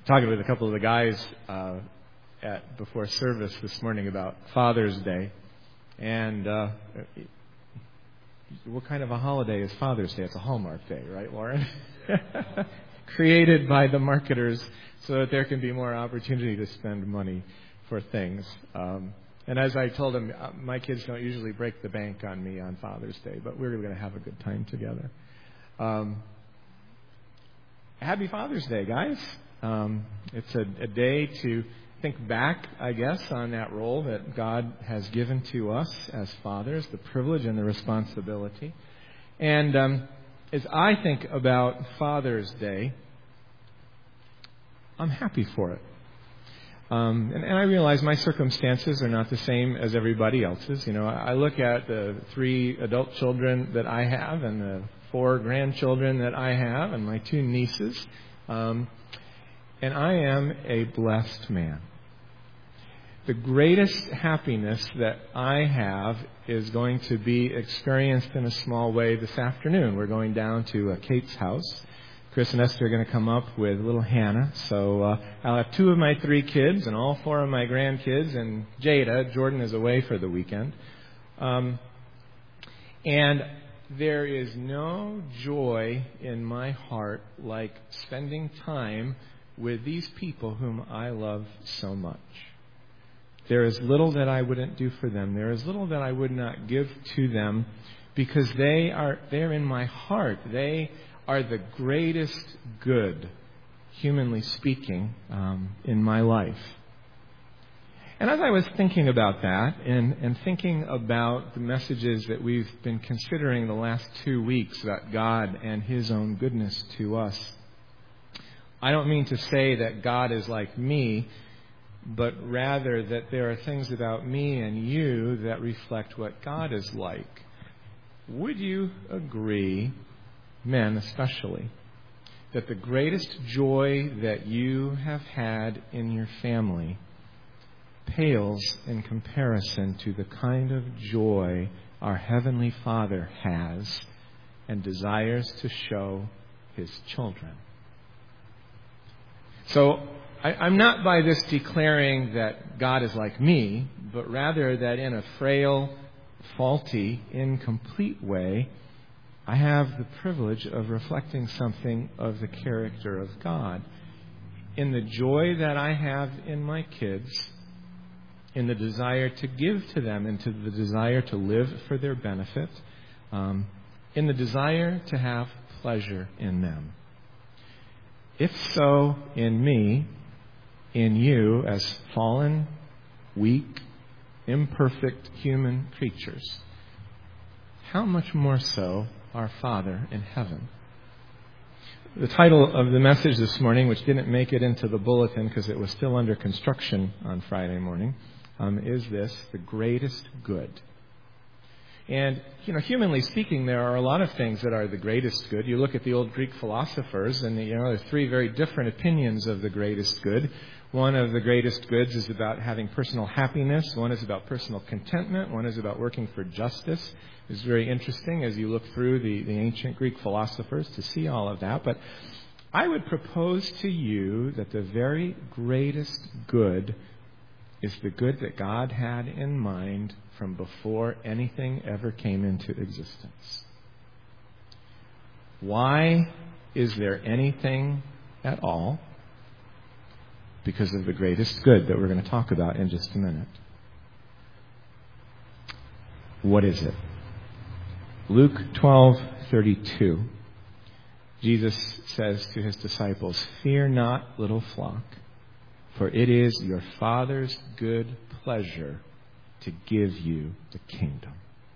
talking with a couple of the guys before service this morning about Father's Day. And what kind of a holiday is Father's Day? It's a Hallmark Day, right, Lauren? Created by the marketers so that there can be more opportunity to spend money for things. And as I told them, my kids don't usually break the bank on me on Father's Day, but we're going to have a good time together. Happy Father's Day, guys. It's a day to think back, I guess, on that role that God has given to us as fathers, the privilege and the responsibility. And as I think about Father's Day, I'm happy for it. And I realize my circumstances are not the same as everybody else's. You know, I look at the 3 adult children that I have and the 4 grandchildren that I have and my 2 nieces. And I am a blessed man. The greatest happiness that I have is going to be experienced in a small way this afternoon. We're going down to Kate's house. Chris and Esther are going to come up with little Hannah. So I'll have 2 of my 3 kids and all 4 of my grandkids. And Jada, Jordan, is away for the weekend. And there is no joy in my heart like spending time with these people whom I love so much. There is little that I wouldn't do for them. There is little that I would not give to them because they're in my heart. They are the greatest good, humanly speaking, in my life. And as I was thinking about that and thinking about the messages that we've been considering the last 2 weeks about God and His own goodness to us, I don't mean to say that God is like me, but rather that there are things about me and you that reflect what God is like. Would you agree, men especially, that the greatest joy that you have had in your family pales in comparison to the kind of joy our Heavenly Father has and desires to show His children? So, I'm not by this declaring that God is like me, but rather that in a frail, faulty, incomplete way, I have the privilege of reflecting something of the character of God. In the joy that I have in my kids, in the desire to give to them, and to the desire to live for their benefit, in the desire to have pleasure in them. If so, in me, in you, as fallen, weak, imperfect human creatures, how much more so our Father in heaven? The title of the message this morning, which didn't make it into the bulletin because it was still under construction on Friday morning, is this: The Greatest Good. And, humanly speaking, there are a lot of things that are the greatest good. You look at the old Greek philosophers, and, there's 3 very different opinions of the greatest good. One of the greatest goods is about having personal happiness. One is about personal contentment. One is about working for justice. It's very interesting as you look through the ancient Greek philosophers to see all of that. But I would propose to you that the very greatest good is the good that God had in mind from before anything ever came into existence. Why is there anything at all? Because of the greatest good that we're going to talk about in just a minute. What is it? Luke 12:32. Jesus says to His disciples, "Fear not, little flock, for it is your Father's good pleasure to give you the kingdom."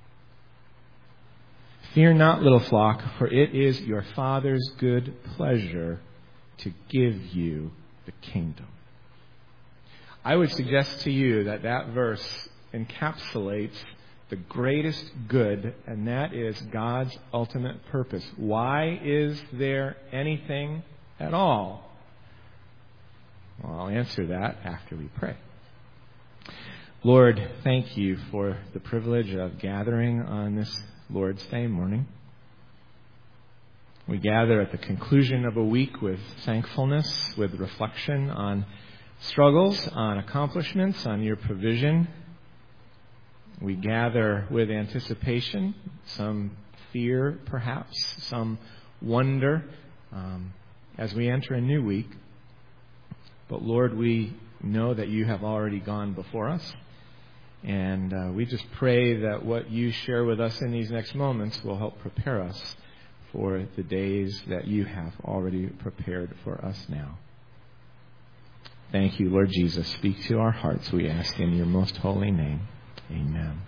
Fear not, little flock, for it is your Father's good pleasure to give you the kingdom. I would suggest to you that verse encapsulates the greatest good, and that is God's ultimate purpose. Why is there anything at all? Well, I'll answer that after we pray. Lord, thank you for the privilege of gathering on this Lord's Day morning. We gather at the conclusion of a week with thankfulness, with reflection on struggles, on accomplishments, on your provision. We gather with anticipation, some fear perhaps, some wonder as we enter a new week. But Lord, we know that you have already gone before us. And we just pray that what you share with us in these next moments will help prepare us for the days that you have already prepared for us now. Thank you, Lord Jesus. Speak to our hearts, we ask in your most holy name. Amen.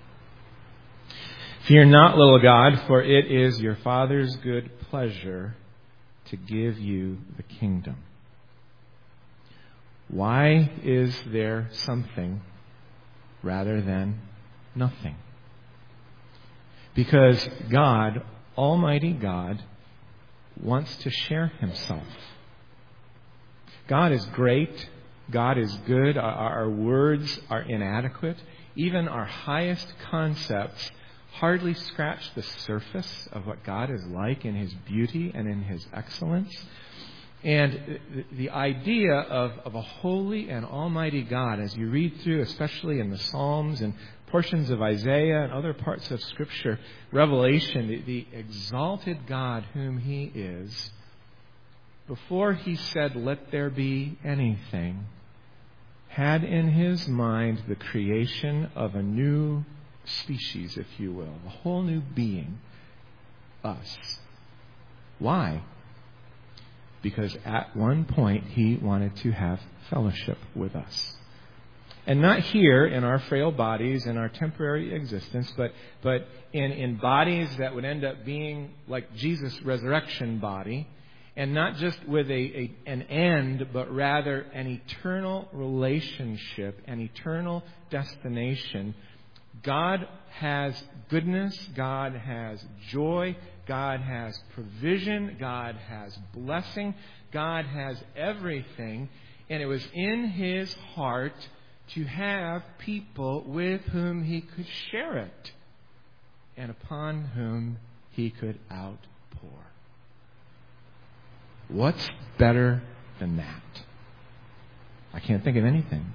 Fear not, little God, for it is your Father's good pleasure to give you the kingdom. Why is there something rather than nothing? Because God, Almighty God, wants to share himself. God is great. God is good. Our words are inadequate. Even our highest concepts hardly scratch the surface of what God is like in his beauty and in his excellence. And the idea of a holy and almighty God, as you read through, especially in the Psalms and portions of Isaiah and other parts of Scripture, Revelation, the exalted God whom he is, before he said, "Let there be anything," had in his mind the creation of a new species, if you will, a whole new being, us. Why? Because at one point he wanted to have fellowship with us. And not here in our frail bodies, in our temporary existence, but in bodies that would end up being like Jesus' resurrection body, and not just with an end, but rather an eternal relationship, an eternal destination. God has goodness, God has joy, God has provision, God has blessing, God has everything. And it was in his heart to have people with whom he could share it and upon whom he could outpour. What's better than that? I can't think of anything.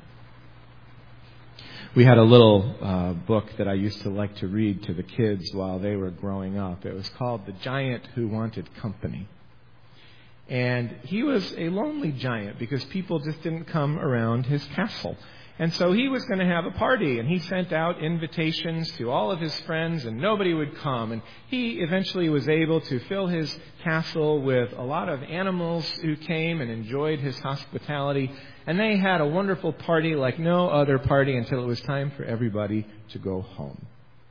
We had a little book that I used to like to read to the kids while they were growing up. It was called The Giant Who Wanted Company. And he was a lonely giant because people just didn't come around his castle. And so he was going to have a party, and he sent out invitations to all of his friends, and nobody would come. And he eventually was able to fill his castle with a lot of animals who came and enjoyed his hospitality. And they had a wonderful party like no other party until it was time for everybody to go home.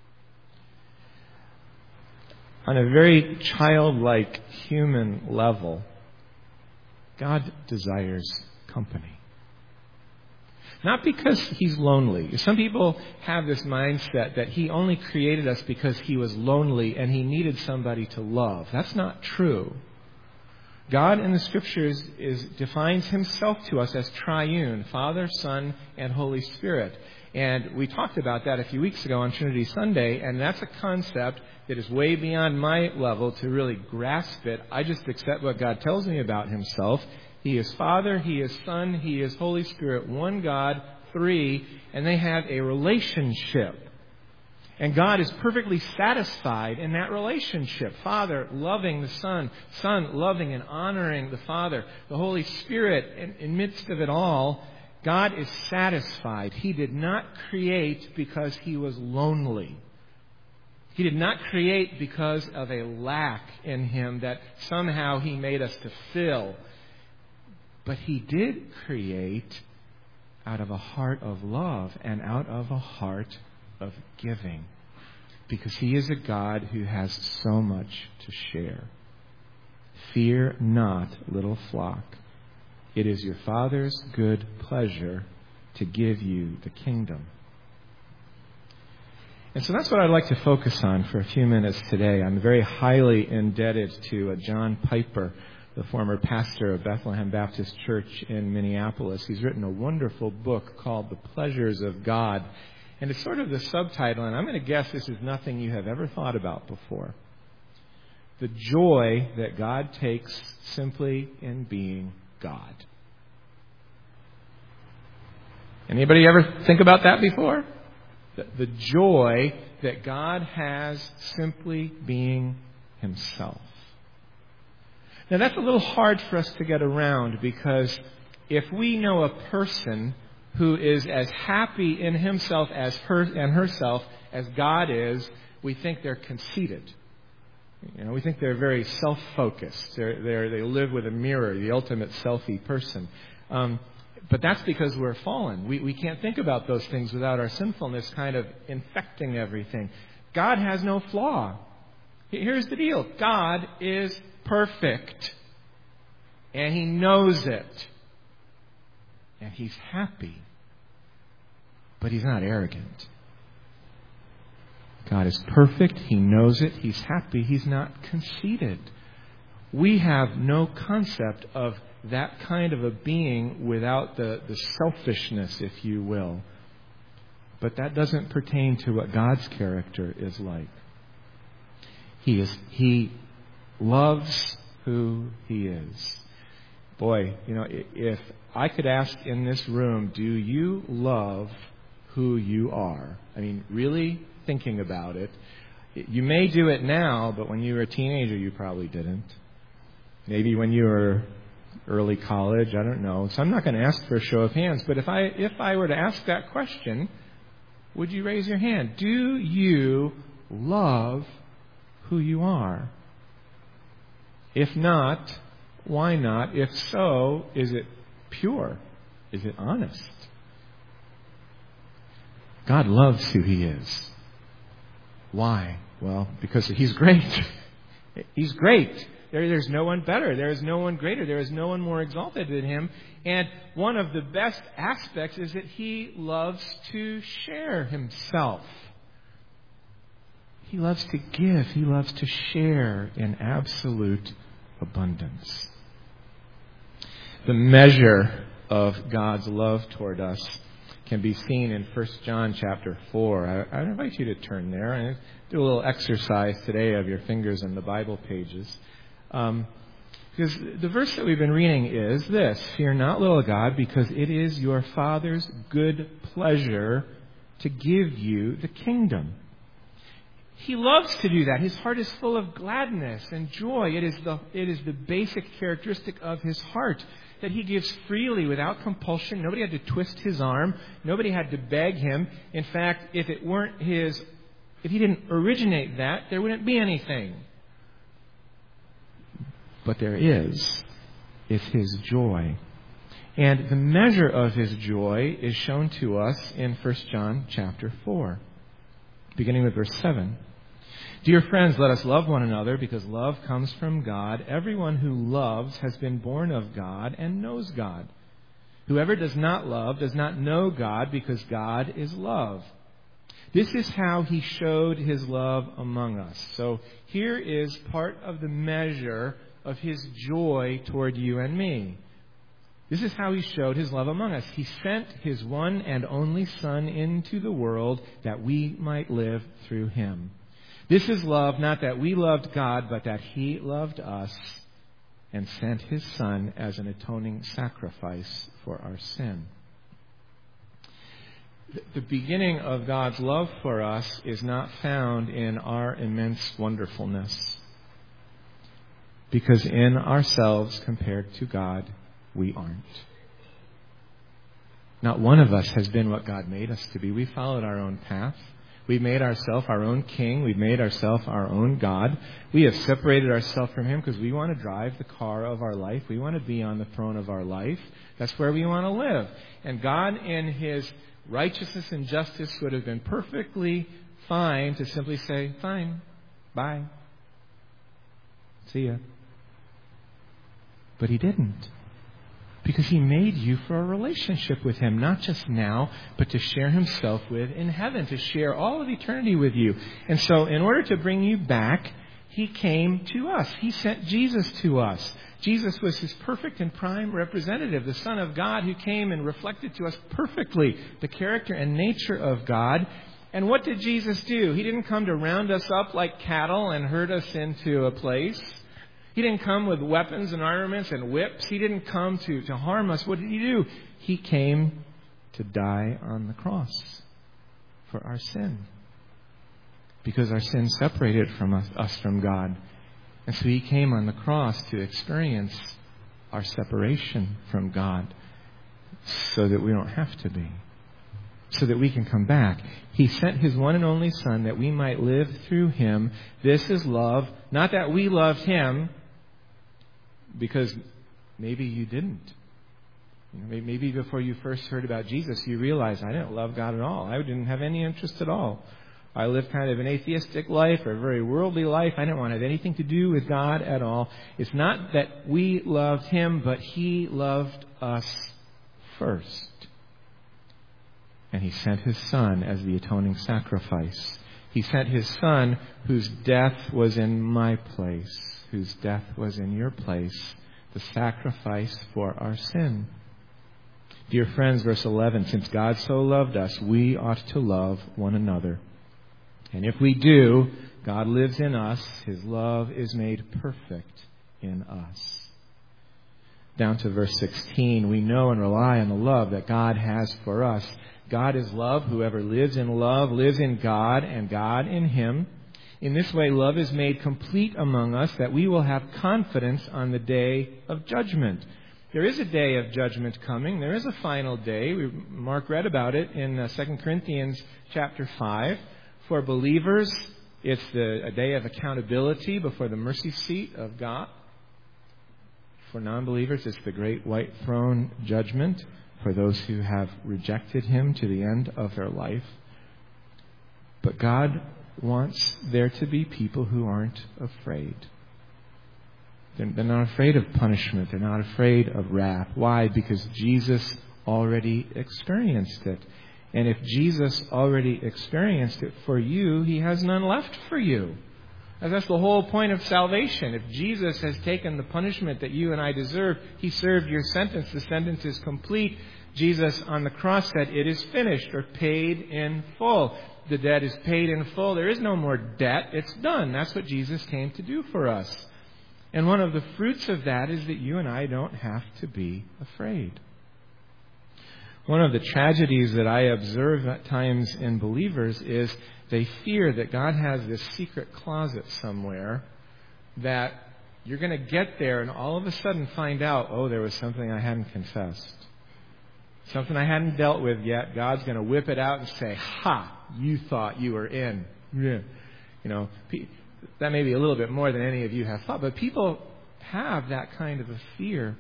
On a very childlike human level, God desires company. Not because he's lonely. Some people have this mindset that he only created us because he was lonely and he needed somebody to love. That's not true. God in the Scriptures defines himself to us as triune, Father, Son, and Holy Spirit. And we talked about that a few weeks ago on Trinity Sunday, and that's a concept that is way beyond my level to really grasp it. I just accept what God tells me about himself. He is Father, he is Son, he is Holy Spirit, one God, three, and they have a relationship. And God is perfectly satisfied in that relationship. Father loving the Son, Son loving and honoring the Father, the Holy Spirit in midst of it all. God is satisfied. He did not create because he was lonely. He did not create because of a lack in him that somehow he made us to fill. But he did create out of a heart of love and out of a heart of giving. Because he is a God who has so much to share. Fear not, little flock. It is your Father's good pleasure to give you the kingdom. And so that's what I'd like to focus on for a few minutes today. I'm very highly indebted to John Piper, the former pastor of Bethlehem Baptist Church in Minneapolis. He's written a wonderful book called The Pleasures of God. And it's sort of the subtitle, and I'm going to guess this is nothing you have ever thought about before. the joy that God takes simply in being God. Anybody ever think about that before? The joy that God has simply being Himself. Now that's a little hard for us to get around, because if we know a person who is as happy in himself as herself as God is, we think they're conceited. We think they're very self-focused. They live with a mirror, the ultimate selfie person. But that's because we're fallen. We can't think about those things without our sinfulness kind of infecting everything. God has no flaw. Here's the deal. God is perfect. And He knows it. And He's happy. But He's not arrogant. God is perfect. He knows it. He's happy. He's not conceited. We have no concept of that kind of a being without the selfishness, if you will. But that doesn't pertain to what God's character is like. He loves who He is. Boy, if I could ask in this room, do you love who you are? I mean, really thinking about it. You may do it now, but when you were a teenager, you probably didn't. Maybe when you were early college, I don't know. So I'm not going to ask for a show of hands, but if I were to ask that question, would you raise your hand? Do you love who you are? If not, why not? If so, is it pure? Is it honest? God loves who He is. Why? Well, because He's great. He's great. There's no one better. There is no one greater. There is no one more exalted than Him. And one of the best aspects is that He loves to share Himself. He loves to give. He loves to share in absolute abundance. The measure of God's love toward us can be seen in 1 John chapter 4. I invite you to turn there and do a little exercise today of your fingers in the Bible pages. Because the verse that we've been reading is this: "Fear not, little God, because it is your Father's good pleasure to give you the kingdom." He loves to do that. His heart is full of gladness and joy. It is the basic characteristic of His heart, that He gives freely without compulsion. Nobody had to twist His arm. Nobody had to beg Him. In fact, if He didn't originate that, there wouldn't be anything. But there is. It's His joy. And the measure of His joy is shown to us in 1 John chapter 4, beginning with verse 7. "Dear friends, let us love one another, because love comes from God. Everyone who loves has been born of God and knows God. Whoever does not love does not know God, because God is love. This is how He showed His love among us." So here is part of the measure of His joy toward you and me. This is how He showed His love among us. He sent His one and only Son into the world that we might live through Him. This is love, not that we loved God, but that He loved us and sent His Son as an atoning sacrifice for our sin. The beginning of God's love for us is not found in our immense wonderfulness, because in ourselves, compared to God, we aren't. Not one of us has been what God made us to be. We followed our own path. We've made ourselves our own king. We've made ourselves our own God. We have separated ourselves from Him because we want to drive the car of our life. We want to be on the throne of our life. That's where we want to live. And God, in His righteousness and justice, would have been perfectly fine to simply say, "Fine, bye, see ya." But He didn't. Because He made you for a relationship with Him, not just now, but to share Himself with in heaven, to share all of eternity with you. And so in order to bring you back, He came to us. He sent Jesus to us. Jesus was His perfect and prime representative, the Son of God who came and reflected to us perfectly the character and nature of God. And what did Jesus do? He didn't come to round us up like cattle and herd us into a place. He didn't come with weapons and armaments and whips. He didn't come to harm us. What did He do? He came to die on the cross for our sin. Because our sin separated from us from God. And so He came on the cross to experience our separation from God so that we don't have to be. So that we can come back. He sent His one and only Son that we might live through Him. This is love. Not that we loved Him because maybe you didn't. Maybe before you first heard about Jesus, you realized, I didn't love God at all. I didn't have any interest at all. I lived kind of an atheistic life or a very worldly life. I didn't want to have anything to do with God at all. It's not that we loved Him, but He loved us first. And He sent His Son as the atoning sacrifice. He sent His Son whose death was in my place, whose death was in your place, the sacrifice for our sin. Dear friends, verse 11, since God so loved us, we ought to love one another. And if we do, God lives in us. His love is made perfect in us. Down to verse 16, we know and rely on the love that God has for us. God is love. Whoever lives in love lives in God and God in him. In this way, love is made complete among us that we will have confidence on the day of judgment. There is a day of judgment coming. There is a final day. Mark read about it in 2 Corinthians chapter 5. For believers, it's a day of accountability before the mercy seat of God. For non-believers, it's the great white throne judgment for those who have rejected Him to the end of their life. But God wants there to be people who aren't afraid. They're not afraid of punishment. They're not afraid of wrath. Why? Because Jesus already experienced it. And if Jesus already experienced it for you, He has none left for you. And that's the whole point of salvation. If Jesus has taken the punishment that you and I deserve, He served your sentence. The sentence is complete. Jesus on the cross said, it is finished, or paid in full. The debt is paid in full. There is no more debt. It's done. That's what Jesus came to do for us. And one of the fruits of that is that you and I don't have to be afraid. One of the tragedies that I observe at times in believers is they fear that God has this secret closet somewhere that you're going to get there and all of a sudden find out, oh, there was something I hadn't confessed. Something I hadn't dealt with yet. God's going to whip it out and say, ha, you thought you were in. Yeah. That may be a little bit more than any of you have thought, but people have that kind of a fear.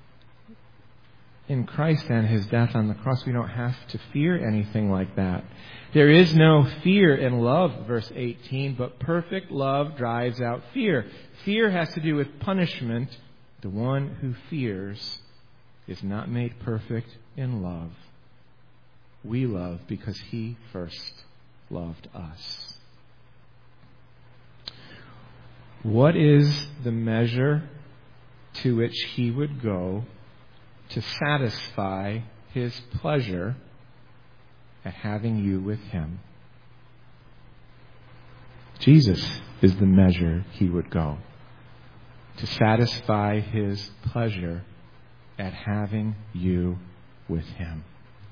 In Christ and His death on the cross, we don't have to fear anything like that. There is no fear in love, verse 18, but perfect love drives out fear. Fear has to do with punishment. The one who fears is not made perfect in love. We love because He first loved us. What is the measure to which He would go to satisfy His pleasure at having you with Him? Jesus is the measure He would go to satisfy His pleasure at having you with Him.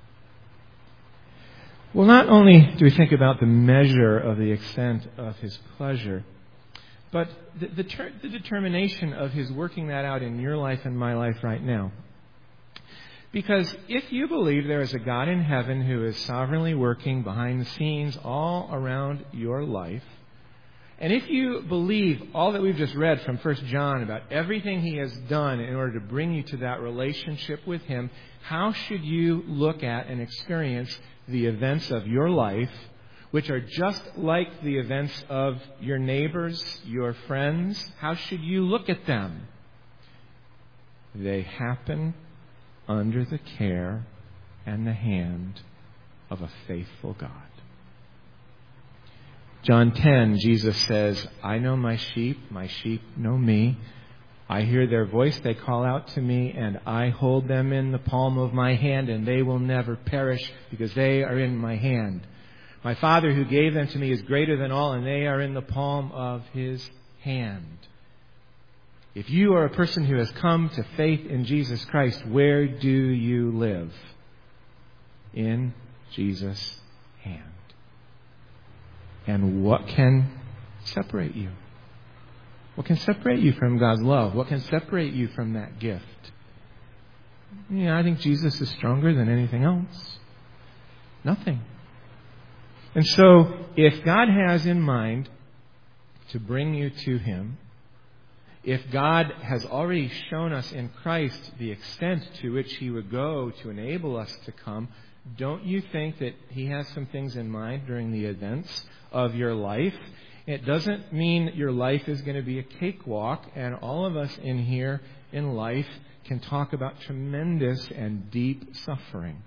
Well, not only do we think about the measure of the extent of His pleasure, but the determination of His working that out in your life and my life right now. Because if you believe there is a God in heaven who is sovereignly working behind the scenes all around your life, and if you believe all that we've just read from 1 John about everything He has done in order to bring you to that relationship with Him, how should you look at and experience the events of your life, which are just like the events of your neighbors, your friends? How should you look at them? They happen under the care and the hand of a faithful God. John 10, Jesus says, I know my sheep know me. I hear their voice, they call out to me, and I hold them in the palm of my hand, and they will never perish because they are in my hand. My Father who gave them to me is greater than all, and they are in the palm of His hand. If you are a person who has come to faith in Jesus Christ, where do you live? In Jesus' hand. And what can separate you? What can separate you from God's love? What can separate you from that gift? I think Jesus is stronger than anything else. Nothing. And so, if God has in mind to bring you to Him, if God has already shown us in Christ the extent to which He would go to enable us to come, don't you think that He has some things in mind during the events of your life? It doesn't mean your life is going to be a cakewalk, and all of us in here in life can talk about tremendous and deep suffering.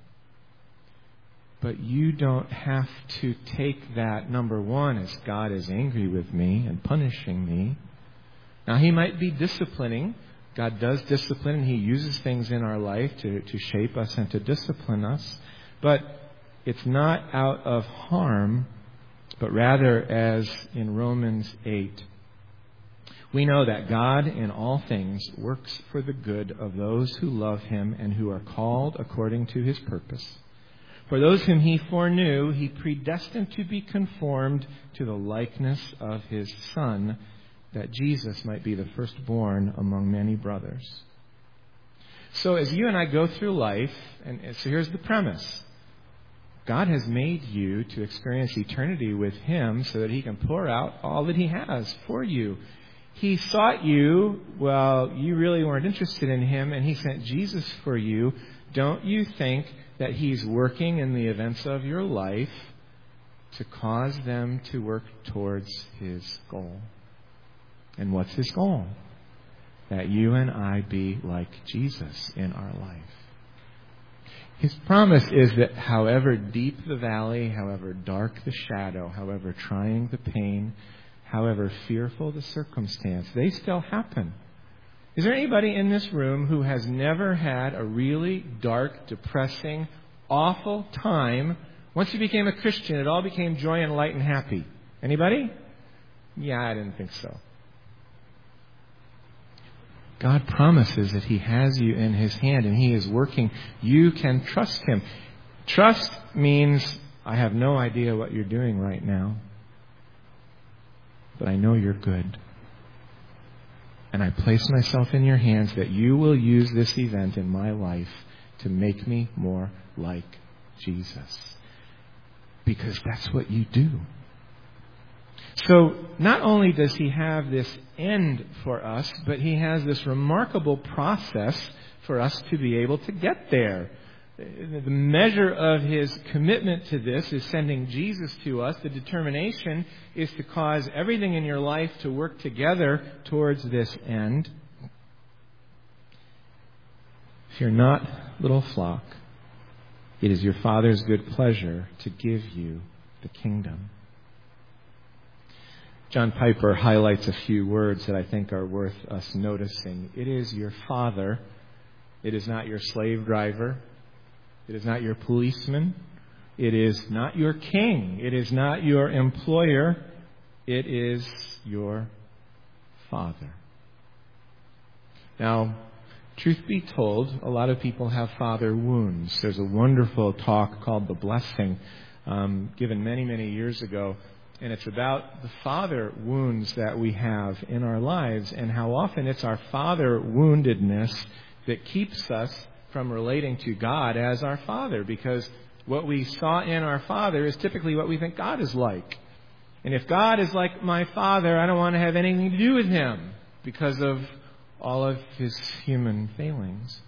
But you don't have to take that, number one, as God is angry with me and punishing me. Now, He might be disciplining. God does discipline, and He uses things in our life to shape us and to discipline us. But it's not out of harm, but rather, as in Romans 8, we know that God in all things works for the good of those who love Him and who are called according to His purpose. For those whom He foreknew, He predestined to be conformed to the likeness of His Son, that Jesus might be the firstborn among many brothers. So as you and I go through life, and so here's the premise. God has made you to experience eternity with Him so that He can pour out all that He has for you. He sought you while you really weren't interested in Him, and He sent Jesus for you. Don't you think that He's working in the events of your life to cause them to work towards His goal? And what's His goal? That you and I be like Jesus in our life. His promise is that however deep the valley, however dark the shadow, however trying the pain, however fearful the circumstance, they still happen. Is there anybody in this room who has never had a really dark, depressing, awful time? Once you became a Christian, it all became joy and light and happy. Anybody? Yeah, I didn't think so. God promises that He has you in His hand and He is working. You can trust Him. Trust means I have no idea what you're doing right now, but I know you're good. And I place myself in your hands that you will use this event in my life to make me more like Jesus. Because that's what you do. So not only does He have this end for us, but He has this remarkable process for us to be able to get there. The measure of His commitment to this is sending Jesus to us. The determination is to cause everything in your life to work together towards this end. Fear not, little flock. It is your Father's good pleasure to give you the kingdom. John Piper highlights a few words that I think are worth us noticing. It is your Father. It is not your slave driver. It is not your policeman. It is not your king. It is not your employer. It is your Father. Now, truth be told, a lot of people have father wounds. There's a wonderful talk called The Blessing, given many, many years ago. And it's about the father wounds that we have in our lives and how often it's our father woundedness that keeps us from relating to God as our Father, because what we saw in our Father is typically what we think God is like. And if God is like my Father, I don't want to have anything to do with Him because of all of His human failings.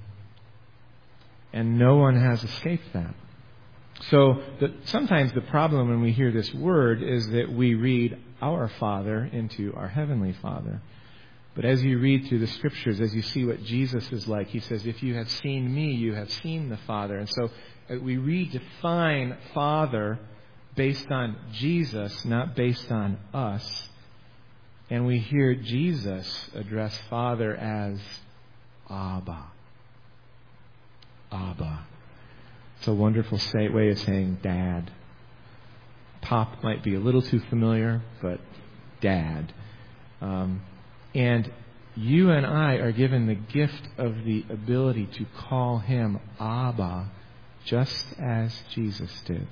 And no one has escaped that. So sometimes the problem when we hear this word is that we read our Father into our Heavenly Father. But as you read through the Scriptures, as you see what Jesus is like, He says, if you have seen me, you have seen the Father. And so we redefine Father based on Jesus, not based on us. And we hear Jesus address Father as Abba. Abba. It's a wonderful way of saying Dad. Pop might be a little too familiar, but Dad. And you and I are given the gift of the ability to call him Abba, just as Jesus did.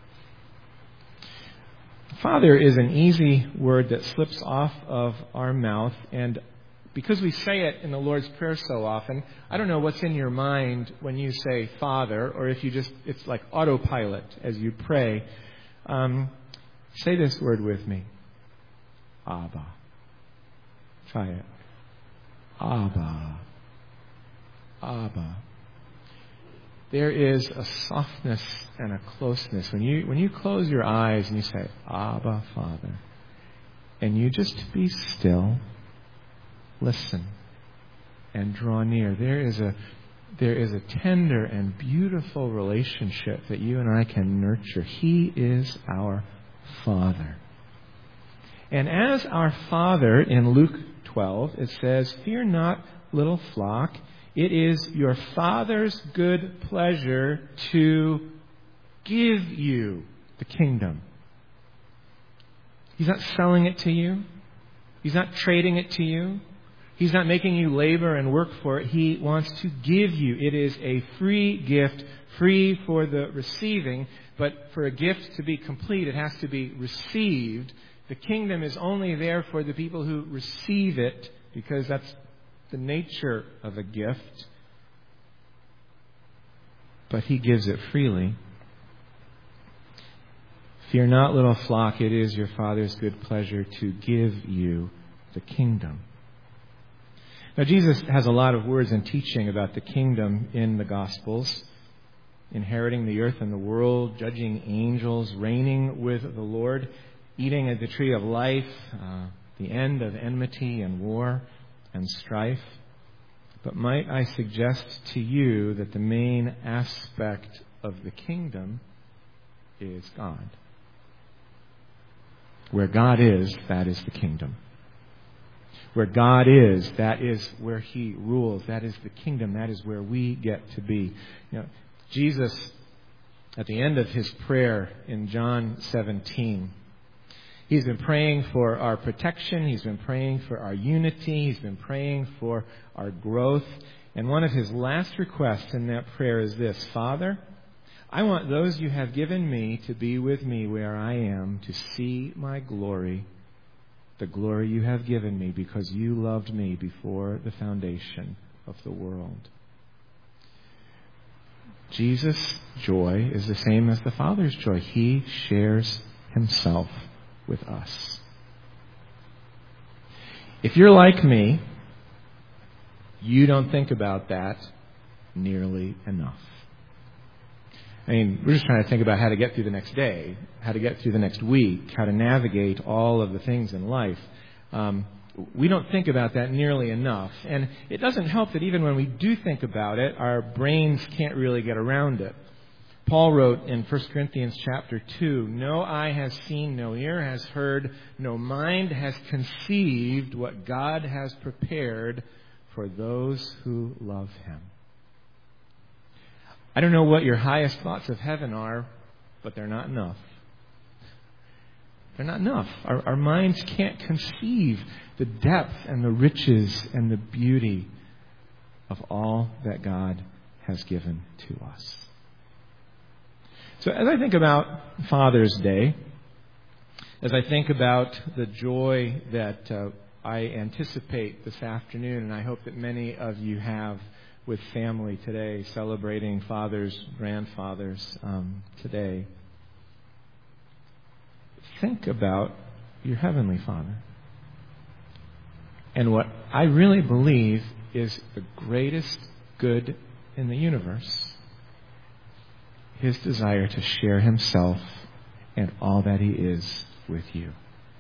Father is an easy word that slips off of our mouth, and because we say it in the Lord's Prayer so often, I don't know what's in your mind when you say Father, or if you just, it's like autopilot as you pray. Say this word with me. Abba. Try it. Abba. Abba. There is a softness and a closeness. When you close your eyes and you say, Abba, Father, and you just be still, listen, and draw near. There is a tender and beautiful relationship that you and I can nurture. He is our Father. And as our Father, in Luke 12, it says, "Fear not, little flock. It is your Father's good pleasure to give you the kingdom." He's not selling it to you. He's not trading it to you. He's not making you labor and work for it. He wants to give you. It is a free gift, free for the receiving. But for a gift to be complete, it has to be received. The kingdom is only there for the people who receive it, because that's the nature of a gift. But he gives it freely. Fear not, little flock, it is your Father's good pleasure to give you the kingdom. Now, Jesus has a lot of words and teaching about the kingdom in the Gospels. Inheriting the earth and the world, judging angels, reigning with the Lord, eating at the tree of life, the end of enmity and war and strife. But might I suggest to you that the main aspect of the kingdom is God. Where God is, that is the kingdom. Where God is, that is where He rules. That is the kingdom. That is where we get to be. You know, Jesus, at the end of His prayer in John 17, He's been praying for our protection. He's been praying for our unity. He's been praying for our growth. And one of His last requests in that prayer is this: Father, I want those you have given me to be with me where I am, to see my glory, the glory you have given me because you loved me before the foundation of the world. Jesus' joy is the same as the Father's joy. He shares Himself with us. If you're like me, you don't think about that nearly enough. I mean, we're just trying to think about how to get through the next day, how to get through the next week, how to navigate all of the things in life. We don't think about that nearly enough. And it doesn't help that even when we do think about it, our brains can't really get around it. Paul wrote in 1 Corinthians chapter 2, "No eye has seen, no ear has heard, no mind has conceived what God has prepared for those who love Him." I don't know what your highest thoughts of heaven are, but they're not enough. They're not enough. Our minds can't conceive the depth and the riches and the beauty of all that God has given to us. So as I think about Father's Day, as I think about the joy that I anticipate this afternoon, and I hope that many of you have with family today, celebrating fathers, grandfathers today, think about your Heavenly Father. And what I really believe is the greatest good in the universe: His desire to share Himself and all that He is with you.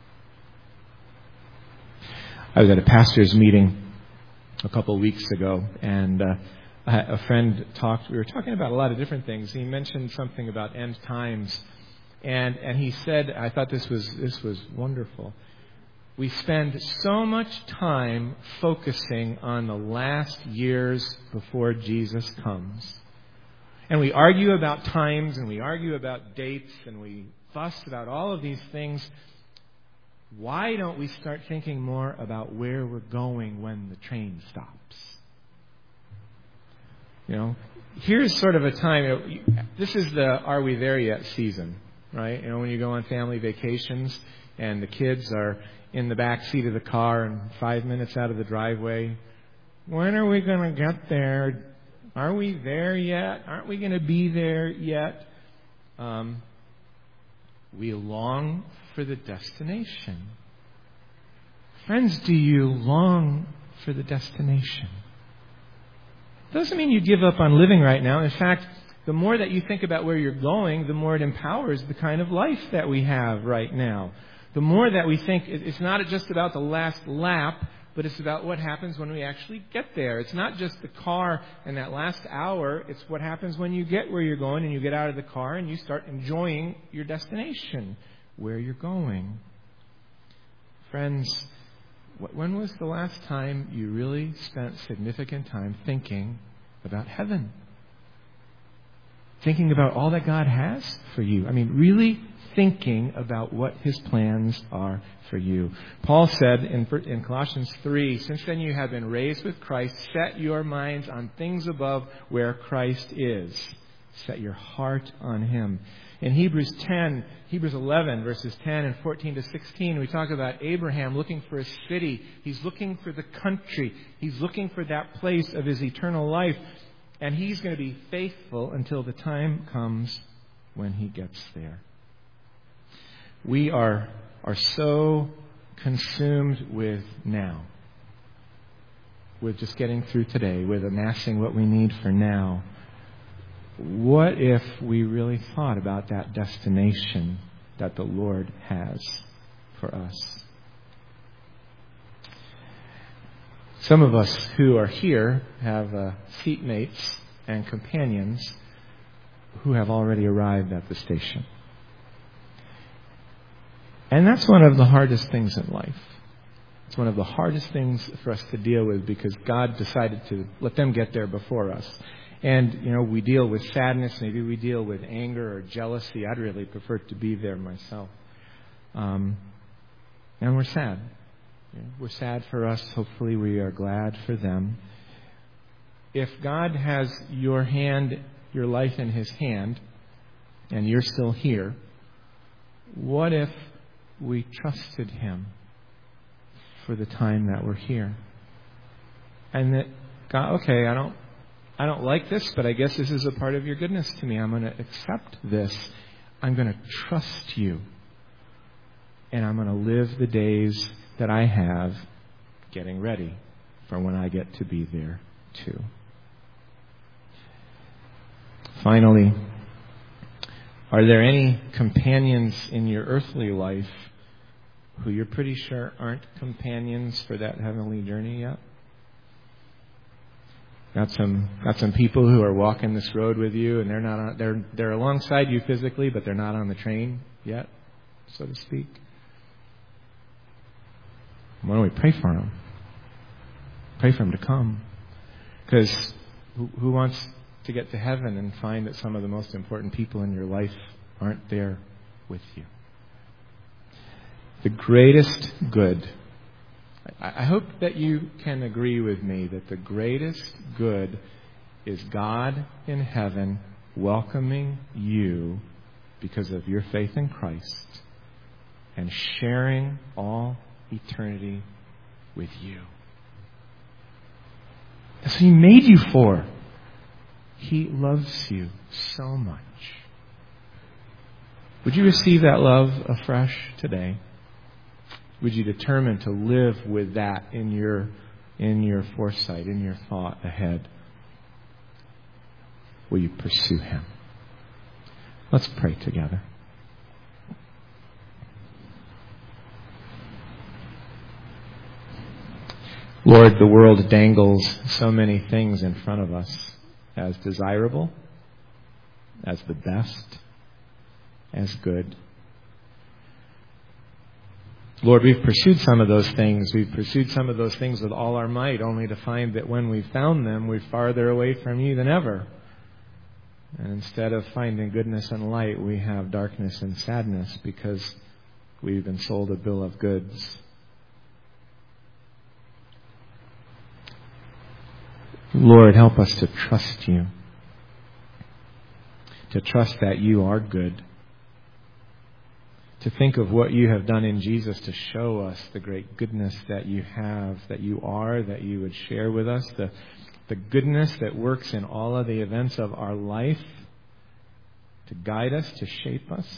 I was at a pastor's meeting a couple of weeks ago, and a friend we were talking about a lot of different things. He mentioned something about end times, and he said, I thought this was wonderful. We spend so much time focusing on the last years before Jesus comes. And we argue about times, and we argue about dates, and we fuss about all of these things, why don't we start thinking more about where we're going when the train stops? Here's sort of a time, this is the Are We There Yet season, right? When you go on family vacations and the kids are in the back seat of the car and 5 minutes out of the driveway, when are we going to get there? Are we there yet? Aren't we going to be there yet? We long for the destination. Friends, do you long for the destination? Doesn't mean you give up on living right now. In fact, the more that you think about where you're going, the more it empowers the kind of life that we have right now. The more that we think it's not just about the last lap, but it's about what happens when we actually get there. It's not just the car and that last hour. It's what happens when you get where you're going and you get out of the car and you start enjoying your destination, where you're going. Friends, when was the last time you really spent significant time thinking about heaven? Thinking about all that God has for you. Really thinking about what His plans are for you. Paul said in Colossians 3, "Since then you have been raised with Christ, set your minds on things above where Christ is." Set your heart on Him. In Hebrews 11, verses 10 and 14 to 16, we talk about Abraham looking for a city. He's looking for the country. He's looking for that place of his eternal life. And he's going to be faithful until the time comes when he gets there. We are so consumed with now, with just getting through today, with amassing what we need for now. What if we really thought about that destination that the Lord has for us? Some of us who are here have seatmates and companions who have already arrived at the station. And that's one of the hardest things in life. It's one of the hardest things for us to deal with because God decided to let them get there before us. And, we deal with sadness. Maybe we deal with anger or jealousy. I'd really prefer to be there myself. And we're sad. We're sad for us. Hopefully we are glad for them. If God has your life in His hand, and you're still here, what if we trusted Him for the time that we're here? And that, God, okay, I don't like this, but I guess this is a part of your goodness to me. I'm going to accept this. I'm going to trust you. And I'm going to live the days that I have getting ready for when I get to be there too. Finally, are there any companions in your earthly life who you're pretty sure aren't companions for that heavenly journey yet? Got some people who are walking this road with you, and they're alongside you physically, but they're not on the train yet, so to speak. Why don't we pray for them? Pray for them to come, because who wants to get to heaven and find that some of the most important people in your life aren't there with you? The greatest good. I hope that you can agree with me that the greatest good is God in heaven welcoming you because of your faith in Christ and sharing all eternity with you. That's what He made you for. He loves you so much. Would you receive that love afresh today? Would you determine to live with that in your foresight, in your thought ahead? Will you pursue Him? Let's pray together. Lord, the world dangles so many things in front of us as desirable, as the best, as good. Lord, we've pursued some of those things. We've pursued some of those things with all our might, only to find that when we've found them, we're farther away from you than ever. And instead of finding goodness and light, we have darkness and sadness because we've been sold a bill of goods. Lord, help us to trust you, to trust that you are good, to think of what you have done in Jesus to show us the great goodness that you have, that you are, that you would share with us, the goodness that works in all of the events of our life to guide us, to shape us,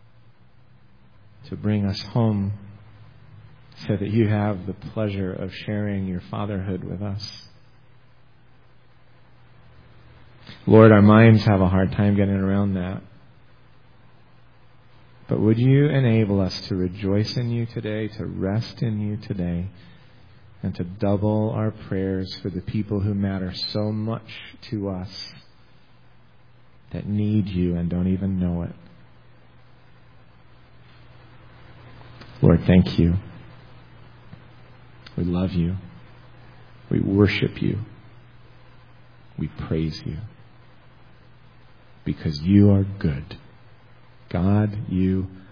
to bring us home so that you have the pleasure of sharing your fatherhood with us. Lord, our minds have a hard time getting around that. But would you enable us to rejoice in you today, to rest in you today, and to double our prayers for the people who matter so much to us, that need you and don't even know it. Lord, thank you. We love you. We worship you. We praise you. Because you are good. God, you